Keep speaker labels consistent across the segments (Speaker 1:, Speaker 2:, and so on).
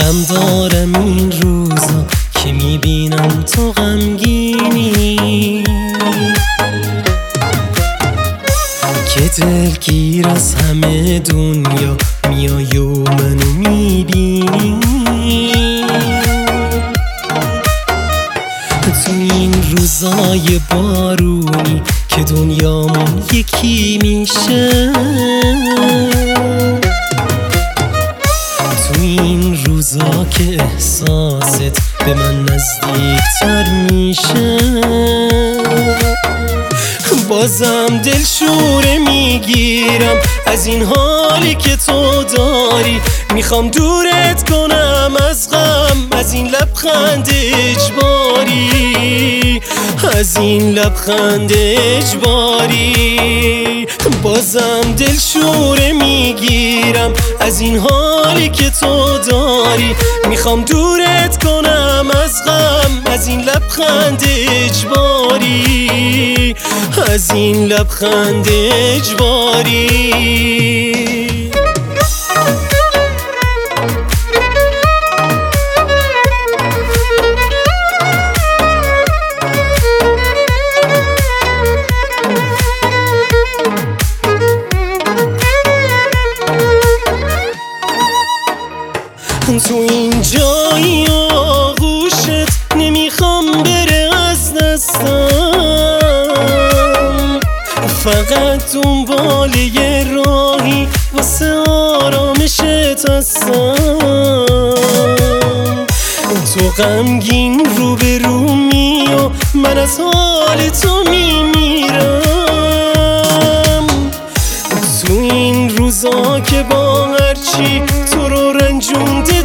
Speaker 1: غم دارم این روزا که میبینم تو غمگینی، که دلگیر از همه دنیا میای و منو میبینی. تو این روزای بارونی که دنیامون یکی میشه، تو این روزا که احساست به من نزدیکتر میشه، بازم دلشوره میگیرم از این حالی که تو داری. میخوام دورت کنم از غم، از این لبخند اجباری، از این لبخند اجباری. بازم دلشوره میگیرم از این حالی که تو داری. میخوام دورت کنم از غم، از این لبخند اجباری، از این لبخند اجباری. تو این جایی آغوشت نمیخوام بره از دستم، فقط دنبال یه راهی واسه آرامشت هستم. تو غمگین رو به رومی و من از حال تو میمیرم. تو این روزا که با هرچی تو رو رنجونده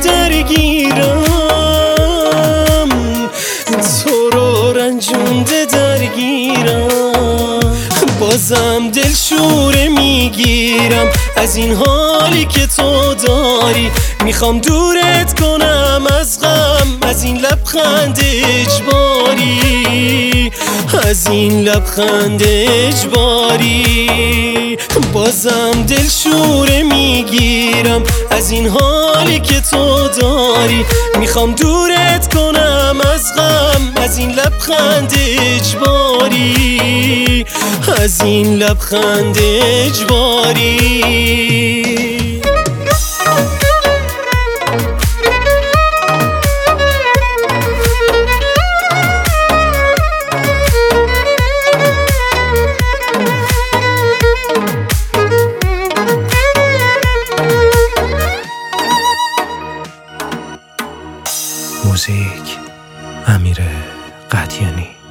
Speaker 1: درگیرم، تو رو رنجونده درگیرم. بازم دلشوره میگیرم از این حالی که تو داری. میخوام دورت کنم از غم، از این لبخند اجباری، از این لبخند اجباری. بازم دلشوره میگیرم از این حالی که تو داری. میخوام دورت کنم از غم، از این لبخند اجباری، از این لبخند اجباری.
Speaker 2: موزیک امیر قدیانی.